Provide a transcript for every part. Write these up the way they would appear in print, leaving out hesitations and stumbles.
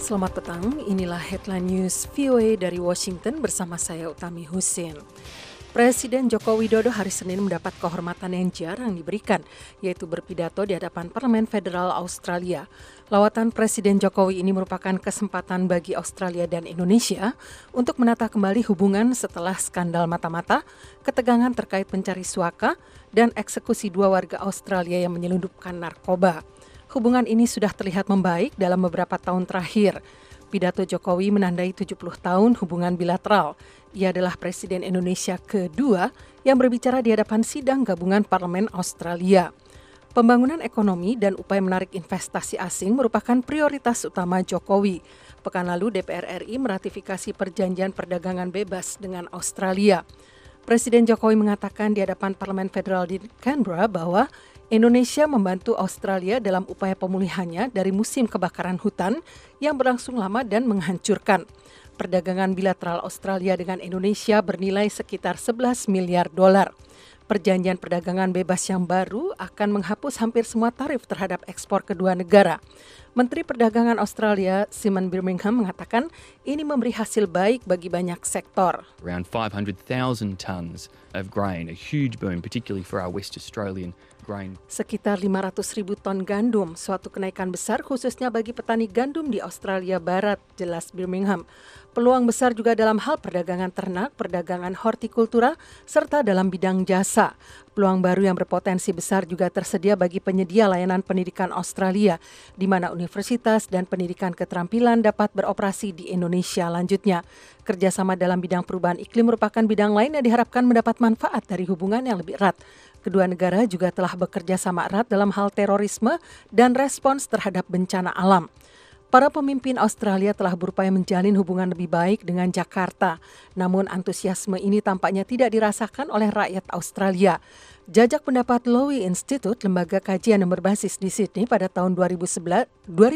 Selamat petang, inilah headline news VOA dari Washington bersama saya Utami Husin. Presiden Joko Widodo hari Senin mendapat kehormatan yang jarang diberikan, yaitu berpidato di hadapan Parlemen Federal Australia. Lawatan Presiden Jokowi ini merupakan kesempatan bagi Australia dan Indonesia untuk menata kembali hubungan setelah skandal mata-mata, ketegangan terkait pencari suaka, dan eksekusi 2 warga Australia yang menyelundupkan narkoba. Hubungan ini sudah terlihat membaik dalam beberapa tahun terakhir. Pidato Jokowi menandai 70 tahun hubungan bilateral. Ia adalah Presiden Indonesia kedua yang berbicara di hadapan sidang gabungan Parlemen Australia. Pembangunan ekonomi dan upaya menarik investasi asing merupakan prioritas utama Jokowi. Pekan lalu DPR RI meratifikasi perjanjian perdagangan bebas dengan Australia. Presiden Jokowi mengatakan di hadapan Parlemen Federal di Canberra bahwa Indonesia membantu Australia dalam upaya pemulihannya dari musim kebakaran hutan yang berlangsung lama dan menghancurkan. Perdagangan bilateral Australia dengan Indonesia bernilai sekitar 11 miliar dolar. Perjanjian perdagangan bebas yang baru akan menghapus hampir semua tarif terhadap ekspor kedua negara. Menteri Perdagangan Australia, Simon Birmingham, mengatakan ini memberi hasil baik bagi banyak sektor. Around 500,000 tonnes of grain, a huge boom, particularly for our West Australian grain. Sekitar 500,000 ton gandum, suatu kenaikan besar khususnya bagi petani gandum di Australia Barat, jelas Birmingham. Peluang besar juga dalam hal perdagangan ternak, perdagangan hortikultura, serta dalam bidang jasa. Peluang baru yang berpotensi besar juga tersedia bagi penyedia layanan pendidikan Australia, di mana universitas dan pendidikan keterampilan dapat beroperasi di Indonesia lanjutnya. Kerjasama dalam bidang perubahan iklim merupakan bidang lain yang diharapkan mendapat manfaat dari hubungan yang lebih erat. Kedua negara juga telah bekerja sama erat dalam hal terorisme dan respons terhadap bencana alam. Para pemimpin Australia telah berupaya menjalin hubungan lebih baik dengan Jakarta. Namun antusiasme ini tampaknya tidak dirasakan oleh rakyat Australia. Jajak pendapat Lowy Institute, lembaga kajian yang berbasis di Sydney pada tahun 2019,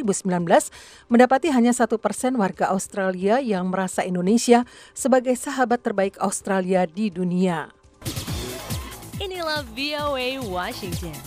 mendapati hanya 1% warga Australia yang merasa Indonesia sebagai sahabat terbaik Australia di dunia. Inilah VOA Washington.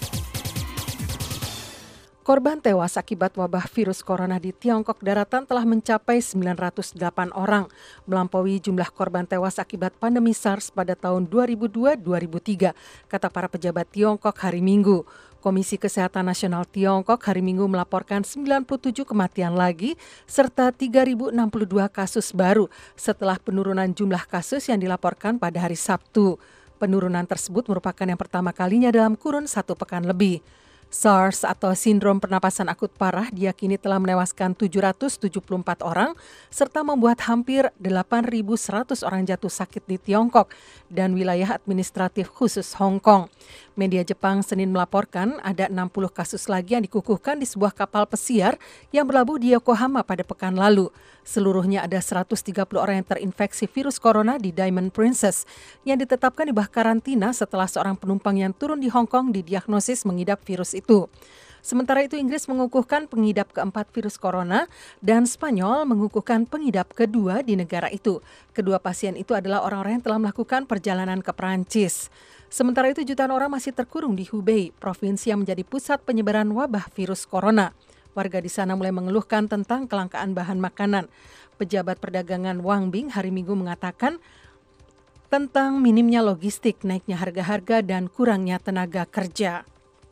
Korban tewas akibat wabah virus corona di Tiongkok daratan telah mencapai 908 orang, melampaui jumlah korban tewas akibat pandemi SARS pada tahun 2002-2003, kata para pejabat Tiongkok hari Minggu. Komisi Kesehatan Nasional Tiongkok hari Minggu melaporkan 97 kematian lagi serta 3.062 kasus baru setelah penurunan jumlah kasus yang dilaporkan pada hari Sabtu. Penurunan tersebut merupakan yang pertama kalinya dalam kurun 1 pekan lebih. SARS atau sindrom pernapasan akut parah diyakini telah menewaskan 774 orang serta membuat hampir 8.100 orang jatuh sakit di Tiongkok dan wilayah administratif khusus Hong Kong. Media Jepang Senin melaporkan ada 60 kasus lagi yang dikukuhkan di sebuah kapal pesiar yang berlabuh di Yokohama pada pekan lalu. Seluruhnya ada 130 orang yang terinfeksi virus corona di Diamond Princess yang ditetapkan di bawah karantina setelah seorang penumpang yang turun di Hong Kong didiagnosis mengidap virus itu. Sementara itu Inggris mengukuhkan pengidap keempat virus corona dan Spanyol mengukuhkan pengidap kedua di negara itu. Kedua pasien itu adalah orang-orang yang telah melakukan perjalanan ke Perancis. Sementara itu jutaan orang masih terkurung di Hubei, provinsi yang menjadi pusat penyebaran wabah virus corona. Warga di sana mulai mengeluhkan tentang kelangkaan bahan makanan. Pejabat perdagangan Wang Bing hari Minggu mengatakan tentang minimnya logistik, naiknya harga-harga, dan kurangnya tenaga kerja.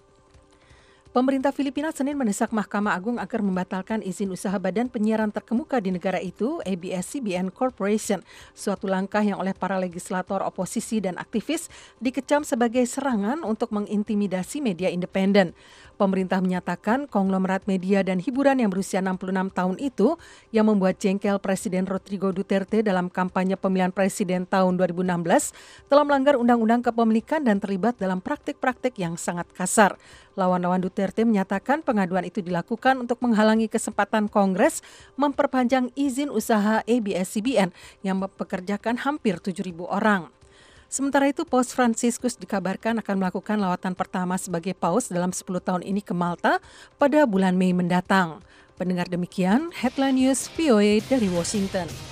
Pemerintah Filipina Senin mendesak Mahkamah Agung agar membatalkan izin usaha badan penyiaran terkemuka di negara itu, ABS-CBN Corporation, suatu langkah yang oleh para legislator oposisi dan aktivis dikecam sebagai serangan untuk mengintimidasi media independen. Pemerintah menyatakan konglomerat media dan hiburan yang berusia 66 tahun itu yang membuat jengkel Presiden Rodrigo Duterte dalam kampanye pemilihan presiden tahun 2016 telah melanggar undang-undang kepemilikan dan terlibat dalam praktik-praktik yang sangat kasar. Lawan-lawan Duterte menyatakan pengaduan itu dilakukan untuk menghalangi kesempatan Kongres memperpanjang izin usaha ABS-CBN yang mempekerjakan hampir 7.000 orang. Sementara itu, Paus Franciscus dikabarkan akan melakukan lawatan pertama sebagai paus dalam 10 tahun ini ke Malta pada bulan Mei mendatang. Pendengar demikian, Headline News VOA dari Washington.